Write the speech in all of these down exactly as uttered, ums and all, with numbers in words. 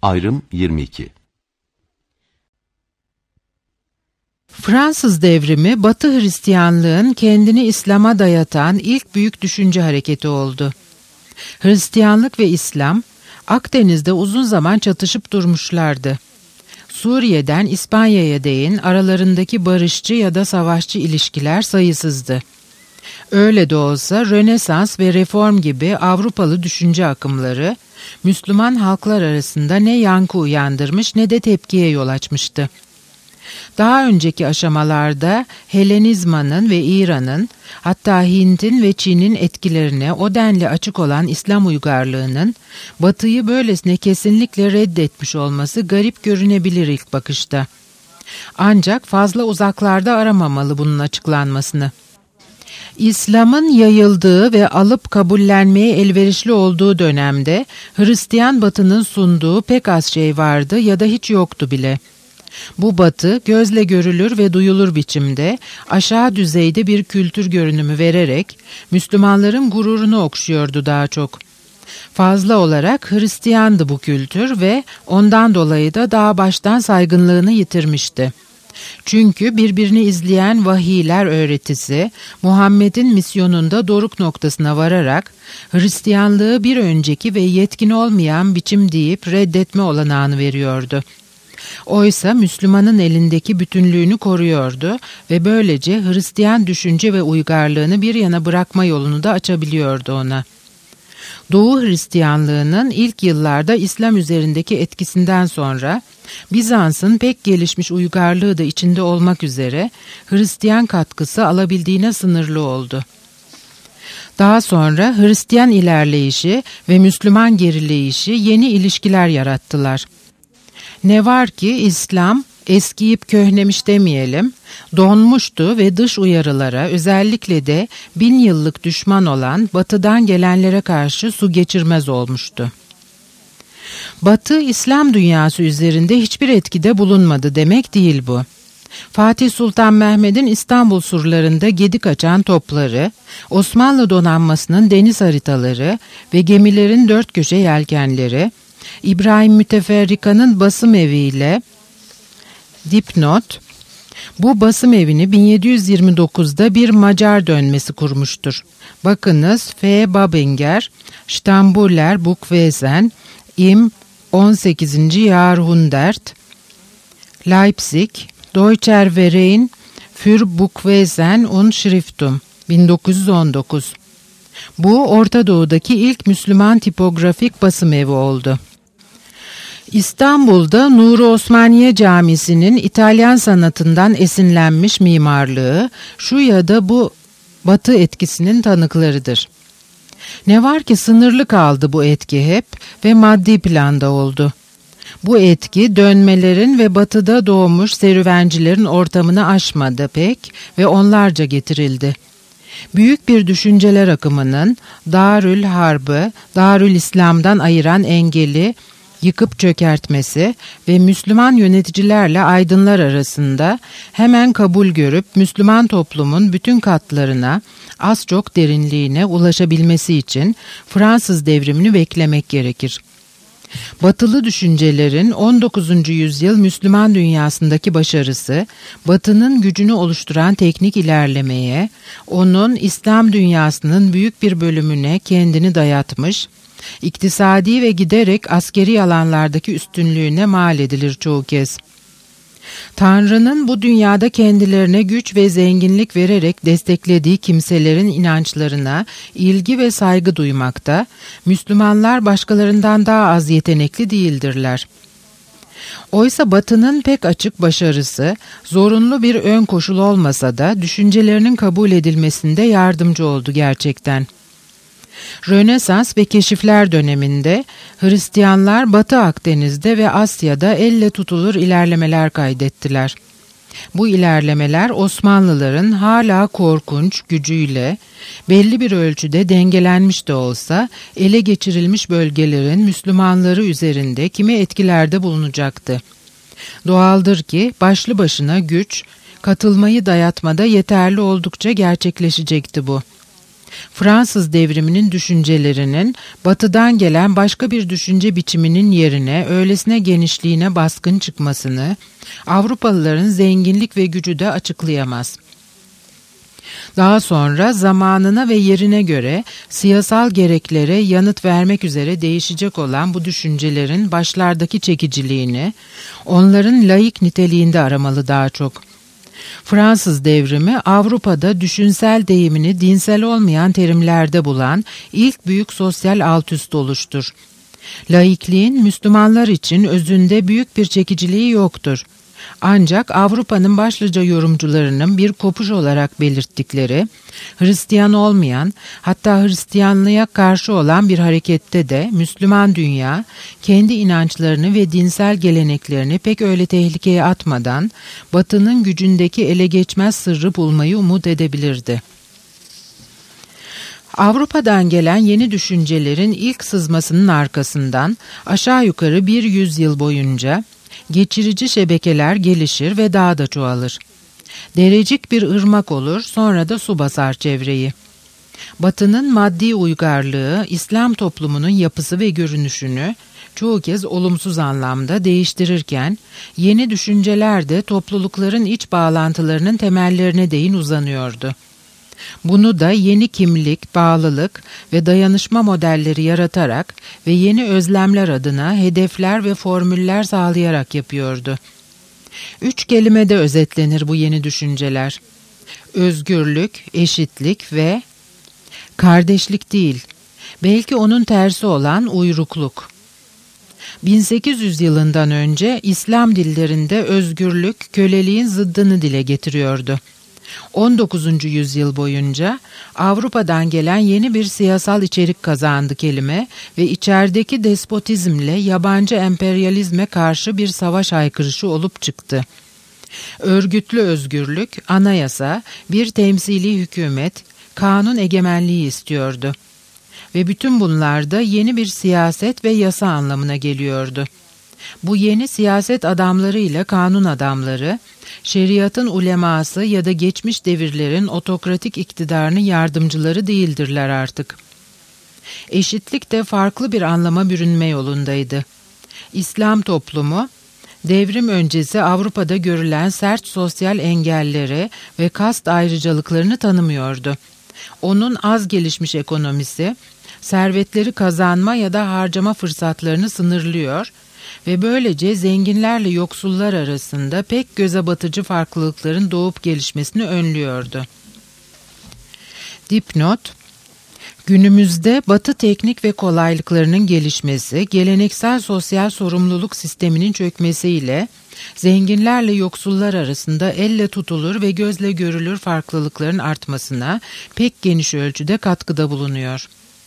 Ayrım yirmi iki. Fransız Devrimi, Batı Hristiyanlığın kendini İslam'a dayatan ilk büyük düşünce hareketi oldu. Hristiyanlık ve İslam, Akdeniz'de uzun zaman çatışıp durmuşlardı. Suriye'den İspanya'ya değin aralarındaki barışçı ya da savaşçı ilişkiler sayısızdı. Öyle de olsa Rönesans ve Reform gibi Avrupalı düşünce akımları, Müslüman halklar arasında ne yankı uyandırmış ne de tepkiye yol açmıştı. Daha önceki aşamalarda Helenizmanın ve İran'ın, hatta Hint'in ve Çin'in etkilerine o denli açık olan İslam uygarlığının, Batı'yı böylesine kesinlikle reddetmiş olması garip görünebilir ilk bakışta. Ancak fazla uzaklarda aramamalı bunun açıklanmasını. İslam'ın yayıldığı ve alıp kabullenmeye elverişli olduğu dönemde Hristiyan Batı'nın sunduğu pek az şey vardı ya da hiç yoktu bile. Bu Batı gözle görülür ve duyulur biçimde aşağı düzeyde bir kültür görünümü vererek Müslümanların gururunu okşuyordu daha çok. Fazla olarak Hristiyandı bu kültür ve ondan dolayı da daha baştan saygınlığını yitirmişti. Çünkü birbirini izleyen vahiyler öğretisi Muhammed'in misyonunda doruk noktasına vararak Hristiyanlığı bir önceki ve yetkin olmayan biçim deyip reddetme olanağını veriyordu. Oysa Müslümanın elindeki bütünlüğünü koruyordu ve böylece Hristiyan düşünce ve uygarlığını bir yana bırakma yolunu da açabiliyordu ona. Doğu Hristiyanlığının ilk yıllarda İslam üzerindeki etkisinden sonra Bizans'ın pek gelişmiş uygarlığı da içinde olmak üzere Hristiyan katkısı alabildiğine sınırlı oldu. Daha sonra Hristiyan ilerleyişi ve Müslüman gerileyişi yeni ilişkiler yarattılar. Ne var ki İslam eskiyip köhnemiş demeyelim, donmuştu ve dış uyarılara özellikle de bin yıllık düşman olan Batı'dan gelenlere karşı su geçirmez olmuştu. Batı İslam dünyası üzerinde hiçbir etkide bulunmadı demek değil bu. Fatih Sultan Mehmet'in İstanbul surlarında gedik açan topları, Osmanlı donanmasının deniz haritaları ve gemilerin dört köşe yelkenleri, İbrahim Müteferrika'nın basım eviyle dipnot, bu basım evini bin yedi yüz yirmi dokuzda bir Macar dönmesi kurmuştur. Bakınız F. Babinger, Stambuler Buchwesen, im on sekizinci Jahrhundert, Leipzig, Deutscher Verein für Buchwesen und Schriftum, bin dokuz yüz on dokuz. Bu Orta Doğu'daki ilk Müslüman tipografik basım evi oldu. İstanbul'da Nuri Osmaniye Camisi'nin İtalyan sanatından esinlenmiş mimarlığı şu ya da bu Batı etkisinin tanıklarıdır. Ne var ki sınırlı kaldı bu etki hep ve maddi planda oldu. Bu etki dönmelerin ve Batı'da doğmuş serüvencilerin ortamını aşmadı pek ve onlarca getirildi. Büyük bir düşünceler akımının Darül Harb'ı Darül İslam'dan ayıran engeli yıkıp çökertmesi ve Müslüman yöneticilerle aydınlar arasında hemen kabul görüp Müslüman toplumun bütün katlarına az çok derinliğine ulaşabilmesi için Fransız devrimini beklemek gerekir. Batılı düşüncelerin on dokuzuncu yüzyıl Müslüman dünyasındaki başarısı, Batı'nın gücünü oluşturan teknik ilerlemeye, onun İslam dünyasının büyük bir bölümüne kendini dayatmış, iktisadi ve giderek askeri alanlardaki üstünlüğüne mal edilir çoğu kez. Tanrı'nın bu dünyada kendilerine güç ve zenginlik vererek desteklediği kimselerin inançlarına ilgi ve saygı duymakta, Müslümanlar başkalarından daha az yetenekli değildirler. Oysa Batı'nın pek açık başarısı, zorunlu bir ön koşul olmasa da düşüncelerinin kabul edilmesinde yardımcı oldu gerçekten. Rönesans ve keşifler döneminde Hristiyanlar Batı Akdeniz'de ve Asya'da elle tutulur ilerlemeler kaydettiler. Bu ilerlemeler Osmanlıların hala korkunç gücüyle belli bir ölçüde dengelenmiş de olsa ele geçirilmiş bölgelerin Müslümanları üzerinde kimi etkilerde bulunacaktı. Doğaldır ki başlı başına güç, katılmayı dayatmada yeterli oldukça gerçekleşecekti bu. Fransız devriminin düşüncelerinin batıdan gelen başka bir düşünce biçiminin yerine öylesine genişliğine baskın çıkmasını Avrupalıların zenginlik ve gücü de açıklayamaz. Daha sonra zamanına ve yerine göre siyasal gereklere yanıt vermek üzere değişecek olan bu düşüncelerin başlardaki çekiciliğini, onların laik niteliğinde aramalı daha çok. Fransız devrimi Avrupa'da düşünsel deyimini dinsel olmayan terimlerde bulan ilk büyük sosyal altüst oluştur. Laikliğin Müslümanlar için özünde büyük bir çekiciliği yoktur. Ancak Avrupa'nın başlıca yorumcularının bir kopuş olarak belirttikleri, Hristiyan olmayan, hatta Hristiyanlığa karşı olan bir harekette de Müslüman dünya, kendi inançlarını ve dinsel geleneklerini pek öyle tehlikeye atmadan, Batı'nın gücündeki ele geçmez sırrı bulmayı umut edebilirdi. Avrupa'dan gelen yeni düşüncelerin ilk sızmasının arkasından aşağı yukarı bir yüzyıl boyunca geçirici şebekeler gelişir ve daha da çoğalır. Derecik bir ırmak olur, sonra da su basar çevreyi. Batı'nın maddi uygarlığı, İslam toplumunun yapısı ve görünüşünü çoğu kez olumsuz anlamda değiştirirken, yeni düşünceler de toplulukların iç bağlantılarının temellerine değin uzanıyordu. Bunu da yeni kimlik, bağlılık ve dayanışma modelleri yaratarak ve yeni özlemler adına hedefler ve formüller sağlayarak yapıyordu. Üç kelimede özetlenir bu yeni düşünceler: özgürlük, eşitlik ve kardeşlik değil, belki onun tersi olan uyrukluk. bin sekiz yüz yılından önce İslam dillerinde özgürlük, köleliğin zıddını dile getiriyordu. on dokuzuncu yüzyıl boyunca Avrupa'dan gelen yeni bir siyasal içerik kazandı kelime ve içerideki despotizmle yabancı emperyalizme karşı bir savaş haykırışı olup çıktı. Örgütlü özgürlük, anayasa, bir temsili hükümet, kanun egemenliği istiyordu. Ve bütün bunlar da yeni bir siyaset ve yasa anlamına geliyordu. Bu yeni siyaset adamlarıyla kanun adamları, şeriatın uleması ya da geçmiş devirlerin otokratik iktidarının yardımcıları değildirler artık. Eşitlik de farklı bir anlama bürünme yolundaydı. İslam toplumu, devrim öncesi Avrupa'da görülen sert sosyal engellere ve kast ayrıcalıklarını tanımıyordu. Onun az gelişmiş ekonomisi, servetleri kazanma ya da harcama fırsatlarını sınırlıyor ve böylece zenginlerle yoksullar arasında pek göze batıcı farklılıkların doğup gelişmesini önlüyordu. Dipnot: günümüzde Batı teknik ve kolaylıklarının gelişmesi, geleneksel sosyal sorumluluk sisteminin çökmesiyle zenginlerle yoksullar arasında elle tutulur ve gözle görülür farklılıkların artmasına pek geniş ölçüde katkıda bulunuyor.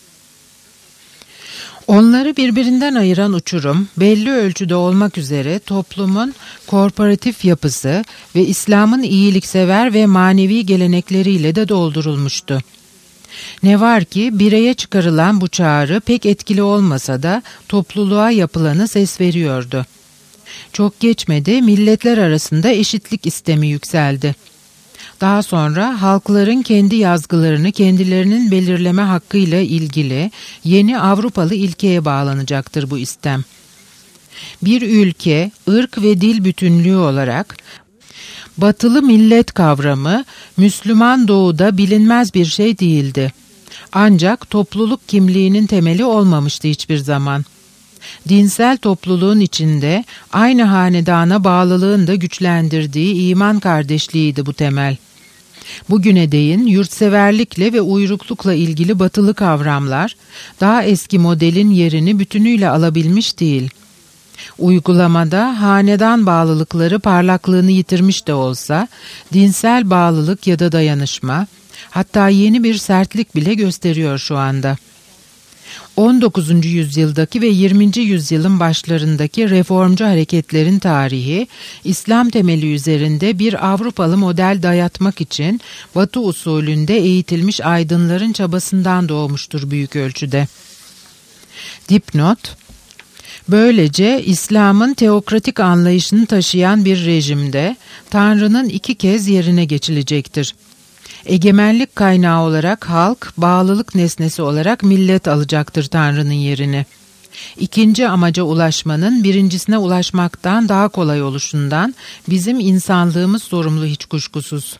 Onları birbirinden ayıran uçurum, belli ölçüde olmak üzere toplumun korporatif yapısı ve İslam'ın iyiliksever ve manevi gelenekleriyle de doldurulmuştu. Ne var ki bireye çıkarılan bu çağrı pek etkili olmasa da topluluğa yapılanı ses veriyordu. Çok geçmedi, milletler arasında eşitlik istemi yükseldi. Daha sonra halkların kendi yazgılarını kendilerinin belirleme hakkıyla ilgili yeni Avrupalı ilkeye bağlanacaktır bu istem. Bir ülke, ırk ve dil bütünlüğü olarak batılı millet kavramı Müslüman doğuda bilinmez bir şey değildi. Ancak topluluk kimliğinin temeli olmamıştı hiçbir zaman. Dinsel topluluğun içinde aynı hanedana bağlılığın da güçlendirdiği iman kardeşliğiydi bu temel. Bugüne değin yurtseverlikle ve uyruklukla ilgili batılı kavramlar daha eski modelin yerini bütünüyle alabilmiş değil. Uygulamada hanedan bağlılıkları parlaklığını yitirmiş de olsa dinsel bağlılık ya da dayanışma, hatta yeni bir sertlik bile gösteriyor şu anda. on dokuzuncu yüzyıldaki ve yirminci yüzyılın başlarındaki reformcu hareketlerin tarihi, İslam temeli üzerinde bir Avrupalı model dayatmak için Batı usulünde eğitilmiş aydınların çabasından doğmuştur büyük ölçüde. Dipnot: böylece İslam'ın teokratik anlayışını taşıyan bir rejimde Tanrı'nın iki kez yerine geçilecektir. Egemenlik kaynağı olarak halk, bağlılık nesnesi olarak millet alacaktır Tanrı'nın yerini. İkinci amaca ulaşmanın birincisine ulaşmaktan daha kolay oluşundan bizim insanlığımız sorumlu hiç kuşkusuz.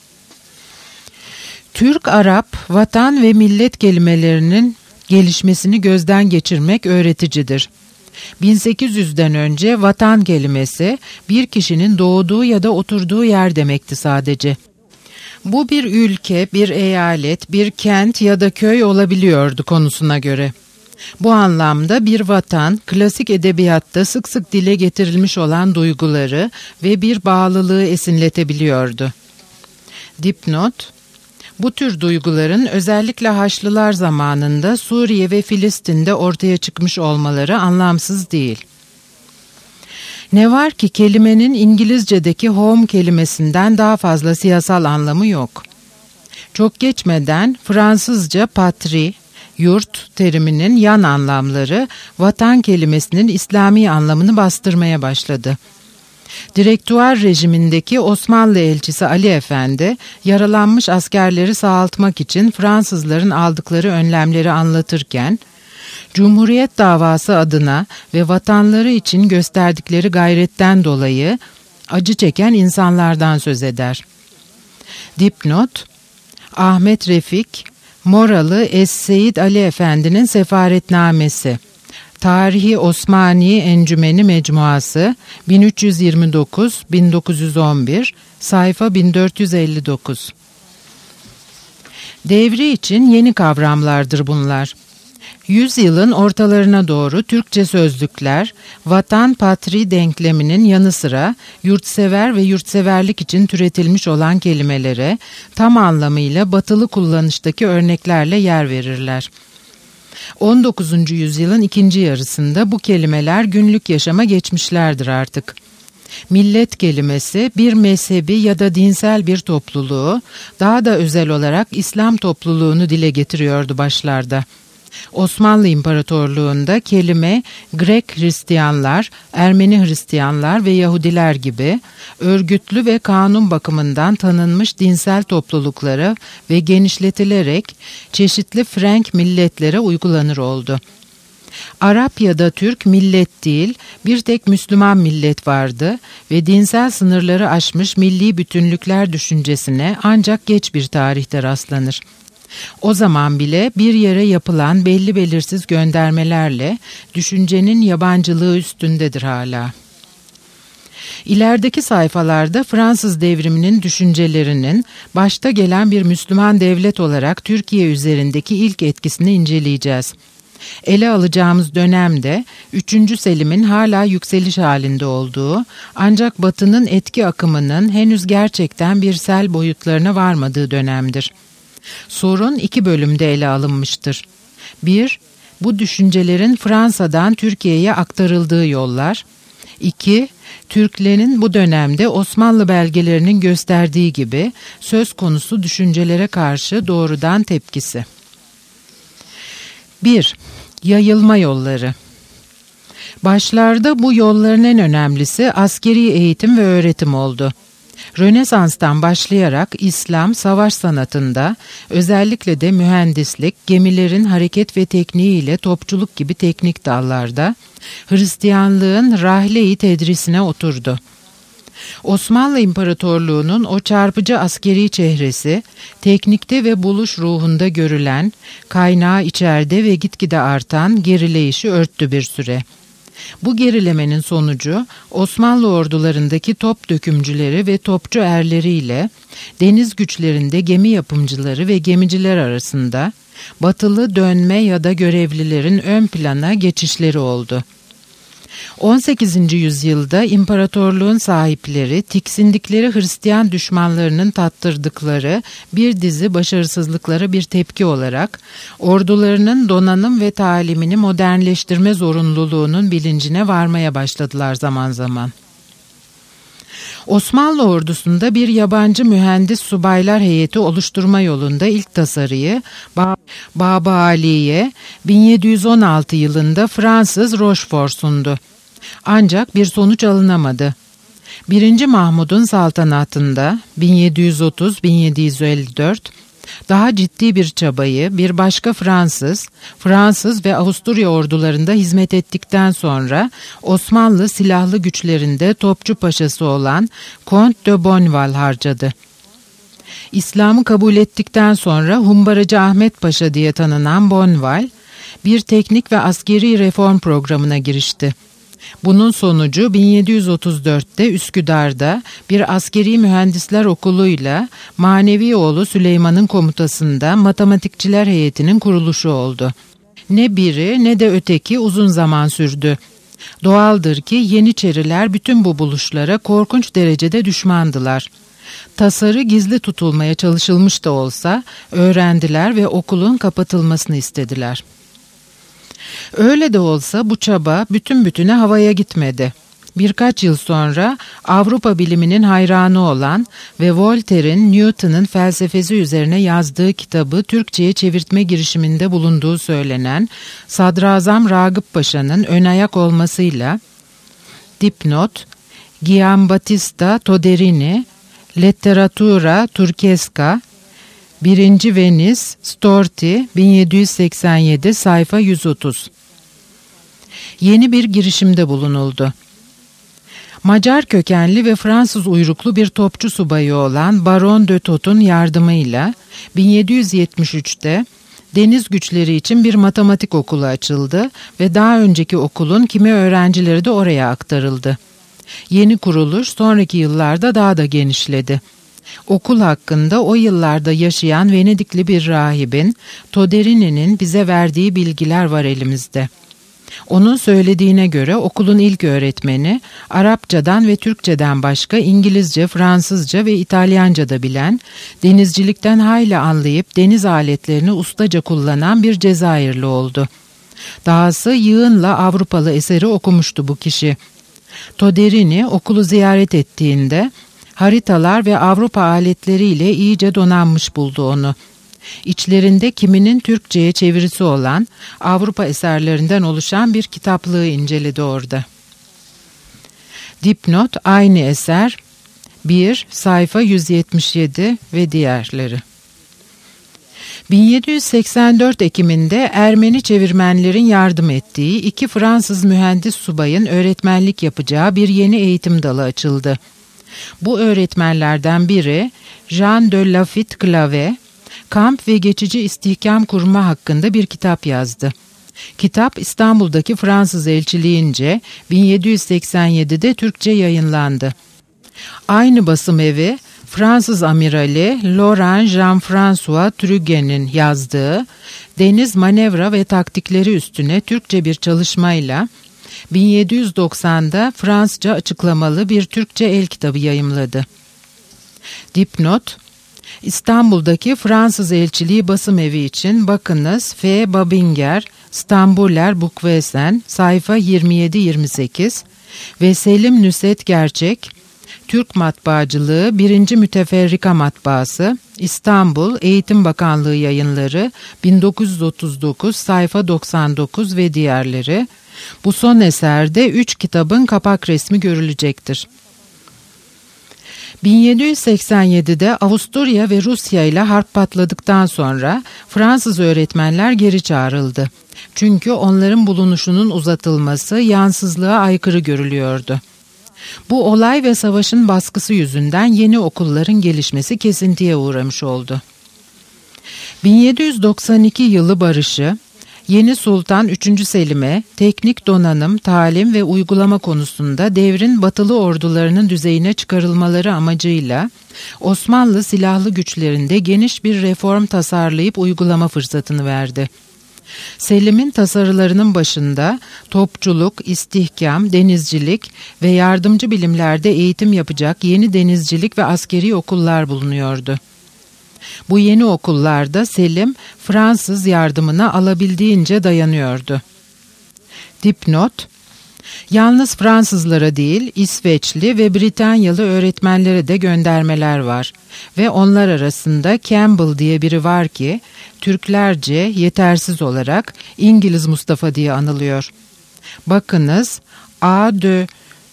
Türk-Arap, vatan ve millet kelimelerinin gelişmesini gözden geçirmek öğreticidir. bin sekiz yüzden önce vatan kelimesi bir kişinin doğduğu ya da oturduğu yer demekti sadece. Bu bir ülke, bir eyalet, bir kent ya da köy olabiliyordu konusuna göre. Bu anlamda bir vatan, klasik edebiyatta sık sık dile getirilmiş olan duyguları ve bir bağlılığı esinletebiliyordu. Dipnot: bu tür duyguların özellikle Haçlılar zamanında Suriye ve Filistin'de ortaya çıkmış olmaları anlamsız değil. Ne var ki kelimenin İngilizce'deki home kelimesinden daha fazla siyasal anlamı yok. Çok geçmeden Fransızca patrie, yurt teriminin yan anlamları vatan kelimesinin İslami anlamını bastırmaya başladı. Direktüar rejimindeki Osmanlı elçisi Ali Efendi, yaralanmış askerleri sağaltmak için Fransızların aldıkları önlemleri anlatırken, Cumhuriyet davası adına ve vatanları için gösterdikleri gayretten dolayı acı çeken insanlardan söz eder. Dipnot: Ahmet Refik, Moralı Es-Seyyid Ali Efendi'nin Sefaretnamesi, Tarihi Osmani Encümeni Mecmuası, bin üç yüz yirmi dokuz bin dokuz yüz on bir, sayfa bin dört yüz elli dokuz. Devri için yeni kavramlardır bunlar. Yüzyılın ortalarına doğru Türkçe sözlükler, vatan patri denkleminin yanı sıra yurtsever ve yurtseverlik için türetilmiş olan kelimelere tam anlamıyla batılı kullanıştaki örneklerle yer verirler. on dokuzuncu yüzyılın ikinci yarısında bu kelimeler günlük yaşama geçmişlerdir artık. Millet kelimesi bir mezhebi ya da dinsel bir topluluğu, daha da özel olarak İslam topluluğunu dile getiriyordu başlarda. Osmanlı İmparatorluğu'nda kelime Grek Hristiyanlar, Ermeni Hristiyanlar ve Yahudiler gibi örgütlü ve kanun bakımından tanınmış dinsel topluluklara ve genişletilerek çeşitli Frank milletlere uygulanır oldu. Arap ya da Türk millet değil, bir tek Müslüman millet vardı ve dinsel sınırları aşmış milli bütünlükler düşüncesine ancak geç bir tarihte rastlanır. O zaman bile bir yere yapılan belli belirsiz göndermelerle düşüncenin yabancılığı üstündedir hala. İlerideki sayfalarda Fransız devriminin düşüncelerinin başta gelen bir Müslüman devlet olarak Türkiye üzerindeki ilk etkisini inceleyeceğiz. Ele alacağımız dönemde üçüncü Selim'in hala yükseliş halinde olduğu, ancak Batı'nın etki akımının henüz gerçekten bir sel boyutlarına varmadığı dönemdir. Sorun iki bölümde ele alınmıştır. bir Bu düşüncelerin Fransa'dan Türkiye'ye aktarıldığı yollar. iki Türklerin bu dönemde Osmanlı belgelerinin gösterdiği gibi söz konusu düşüncelere karşı doğrudan tepkisi. bir Yayılma yolları. Başlarda bu yolların en önemlisi askeri eğitim ve öğretim oldu. Rönesans'tan başlayarak İslam savaş sanatında, özellikle de mühendislik, gemilerin hareket ve tekniği ile topçuluk gibi teknik dallarda Hristiyanlığın rahle-i tedrisine oturdu. Osmanlı İmparatorluğu'nun o çarpıcı askeri çehresi, teknikte ve buluş ruhunda görülen, kaynağı içeride ve gitgide artan gerileyişi örttü bir süre. Bu gerilemenin sonucu Osmanlı ordularındaki top dökümcüleri ve topçu erleriyle deniz güçlerinde gemi yapımcıları ve gemiciler arasında batılı dönme ya da görevlilerin ön plana geçişleri oldu. on sekizinci yüzyılda imparatorluğun sahipleri tiksindikleri Hristiyan düşmanlarının tattırdıkları bir dizi başarısızlıklara bir tepki olarak ordularının donanım ve talimini modernleştirme zorunluluğunun bilincine varmaya başladılar zaman zaman. Osmanlı ordusunda bir yabancı mühendis subaylar heyeti oluşturma yolunda ilk tasarıyı Baba Ali'ye bin yedi yüz on altı yılında Fransız Rochefort sundu. Ancak bir sonuç alınamadı. Birinci Mahmud'un saltanatında bin yedi yüz otuz - bin yedi yüz elli dört daha ciddi bir çabayı bir başka Fransız, Fransız ve Avusturya ordularında hizmet ettikten sonra Osmanlı silahlı güçlerinde topçu paşası olan Comte de Bonneval harcadı. İslam'ı kabul ettikten sonra Humbaracı Ahmet Paşa diye tanınan Bonneval, bir teknik ve askeri reform programına girişti. Bunun sonucu bin yedi yüz otuz dörtte Üsküdar'da bir askeri mühendisler okuluyla manevi oğlu Süleyman'ın komutasında matematikçiler heyetinin kuruluşu oldu. Ne biri ne de öteki uzun zaman sürdü. Doğaldır ki Yeniçeriler bütün bu buluşlara korkunç derecede düşmandılar. Tasarı gizli tutulmaya çalışılmış da olsa öğrendiler ve okulun kapatılmasını istediler. Öyle de olsa bu çaba bütün bütüne havaya gitmedi. Birkaç yıl sonra Avrupa biliminin hayranı olan ve Voltaire'in Newton'un felsefesi üzerine yazdığı kitabı Türkçe'ye çevirtme girişiminde bulunduğu söylenen Sadrazam Ragıp Paşa'nın önayak olmasıyla dipnot Giambattista Toderini Letteratura Turchesca birinci. Venice Storti bin yedi yüz seksen yedi sayfa yüz otuz. Yeni bir girişimde bulunuldu. Macar kökenli ve Fransız uyruklu bir topçu subayı olan Baron de Thot'un yardımıyla bin yedi yüz yetmiş üçte deniz güçleri için bir matematik okulu açıldı ve daha önceki okulun kimi öğrencileri de oraya aktarıldı. Yeni kuruluş sonraki yıllarda daha da genişledi. Okul hakkında o yıllarda yaşayan Venedikli bir rahibin, Toderini'nin bize verdiği bilgiler var elimizde. Onun söylediğine göre okulun ilk öğretmeni, Arapçadan ve Türkçeden başka İngilizce, Fransızca ve İtalyanca da bilen, denizcilikten hayli anlayıp deniz aletlerini ustaca kullanan bir Cezayirli oldu. Dahası yığınla Avrupalı eseri okumuştu bu kişi. Toderini okulu ziyaret ettiğinde, haritalar ve Avrupa aletleriyle iyice donanmış buldu onu. İçlerinde kiminin Türkçe'ye çevirisi olan Avrupa eserlerinden oluşan bir kitaplığı inceledi orada. Dipnot aynı eser bir sayfa yüz yetmiş yedi ve diğerleri. bin yedi yüz seksen dört Ekim'inde Ermeni çevirmenlerin yardım ettiği iki Fransız mühendis subayın öğretmenlik yapacağı bir yeni eğitim dalı açıldı. Bu öğretmenlerden biri Jean de Lafitte Clave, kamp ve geçici istihkam kurma hakkında bir kitap yazdı. Kitap İstanbul'daki Fransız elçiliğince bin yedi yüz seksen yedide Türkçe yayınlandı. Aynı basım evi Fransız amirali Laurent Jean-François Trugen'in yazdığı deniz manevra ve taktikleri üstüne Türkçe bir çalışmayla bin yedi yüz doksanda Fransızca açıklamalı bir Türkçe el kitabı yayımladı. Dipnot, İstanbul'daki Fransız elçiliği basım evi için bakınız F. Babinger, Stambuler Bukvesen, sayfa yirmi yedi yirmi sekiz ve Selim Nüset Gerçek, Türk Matbaacılığı birinci Müteferrika Matbaası, İstanbul Eğitim Bakanlığı Yayınları bin dokuz yüz otuz dokuz, sayfa doksan dokuz ve diğerleri. Bu son eserde üç kitabın kapak resmi görülecektir. bin yedi yüz seksen yedide Avusturya ve Rusya ile harp patladıktan sonra Fransız öğretmenler geri çağrıldı. Çünkü onların bulunuşunun uzatılması yansızlığa aykırı görülüyordu. Bu olay ve savaşın baskısı yüzünden yeni okulların gelişmesi kesintiye uğramış oldu. bin yedi yüz doksan iki yılı barışı, Yeni Sultan üçüncü Selim'e teknik donanım, talim ve uygulama konusunda devrin batılı ordularının düzeyine çıkarılmaları amacıyla Osmanlı silahlı güçlerinde geniş bir reform tasarlayıp uygulama fırsatını verdi. Selim'in tasarılarının başında topçuluk, istihkam, denizcilik ve yardımcı bilimlerde eğitim yapacak yeni denizcilik ve askeri okullar bulunuyordu. Bu yeni okullarda Selim, Fransız yardımına alabildiğince dayanıyordu. Dipnot, yalnız Fransızlara değil, İsveçli ve Britanyalı öğretmenlere de göndermeler var ve onlar arasında Campbell diye biri var ki, Türklerce yetersiz olarak İngiliz Mustafa diye anılıyor. Bakınız, A. de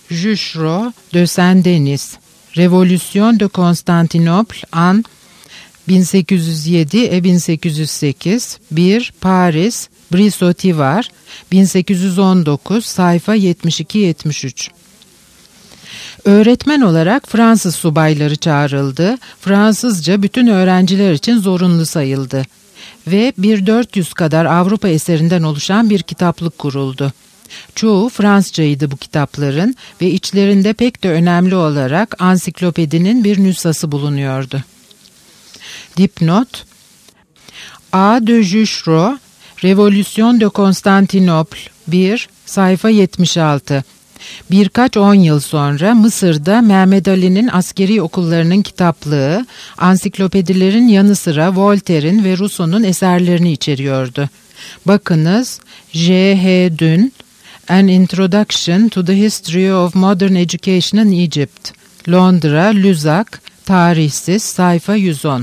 Juchereau de Saint-Denis, Révolution de Constantinople an bin sekiz yüz yedi bin sekiz yüz sekiz, bir Paris, Brissoti var, bin sekiz yüz on dokuz, sayfa yetmiş iki yetmiş üç. Öğretmen olarak Fransız subayları çağrıldı, Fransızca bütün öğrenciler için zorunlu sayıldı ve bin dört yüz kadar Avrupa eserinden oluşan bir kitaplık kuruldu. Çoğu Fransızcaydı bu kitapların ve içlerinde pek de önemli olarak ansiklopedinin bir nüshası bulunuyordu. Dipnot: A. de Juchereau, Révolution de Constantinople bir, sayfa yetmiş altı. Birkaç on yıl sonra Mısır'da Mehmed Ali'nin askeri okullarının kitaplığı, ansiklopedilerin yanı sıra Voltaire'in ve Rousseau'nun eserlerini içeriyordu. Bakınız, J H Dün, An Introduction to the History of Modern Education in Egypt, Londra, Lüzak, tarihsiz, sayfa yüz on.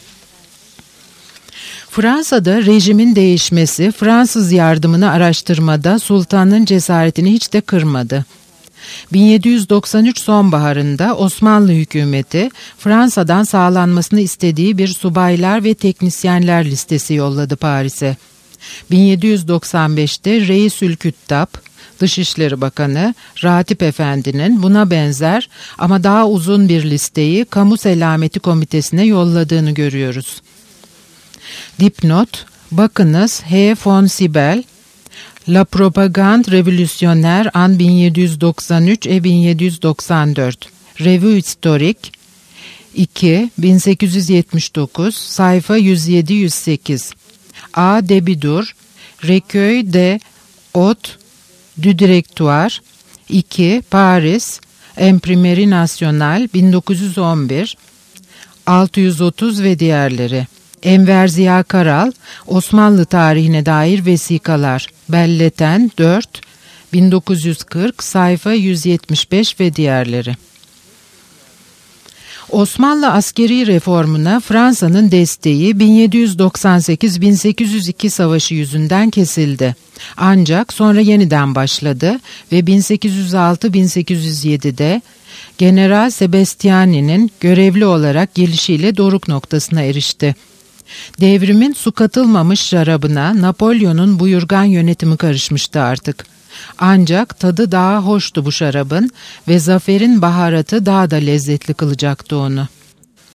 Fransa'da rejimin değişmesi Fransız yardımını araştırmada sultanın cesaretini hiç de kırmadı. bin yedi yüz doksan üç sonbaharında Osmanlı hükümeti Fransa'dan sağlanmasını istediği bir subaylar ve teknisyenler listesi yolladı Paris'e. bin yedi yüz doksan beşte Reisülküttab, Dışişleri Bakanı Ratip Efendi'nin buna benzer ama daha uzun bir listeyi Kamu Selameti Komitesi'ne yolladığını görüyoruz. Dipnot: bakınız H. von Sibel, La Propagande Révolutionnaire an bin yedi yüz doksan üç bin yedi yüz doksan dört, Revue Historique iki, bin sekiz yüz yetmiş dokuz, sayfa yüz yedi yüz sekiz. A. Debidur, Recueil de Hautes du Directoire iki, Paris, Imprimerie Nationale bin dokuz yüz on bir, altı yüz otuz ve diğerleri. Enver Ziya Karal, Osmanlı tarihine dair vesikalar, Belleten dört, bin dokuz yüz kırk, sayfa yüz yetmiş beş ve diğerleri. Osmanlı askeri reformuna Fransa'nın desteği bin yedi yüz doksan sekiz bin sekiz yüz iki savaşı yüzünden kesildi. Ancak sonra yeniden başladı ve bin sekiz yüz altı bin sekiz yüz yedi'de General Sebastiani'nin görevli olarak gelişiyle doruk noktasına erişti. Devrimin su katılmamış şarabına Napolyon'un buyurgan yönetimi karışmıştı artık. Ancak tadı daha hoştu bu şarabın ve zaferin baharatı daha da lezzetli kılacaktı onu.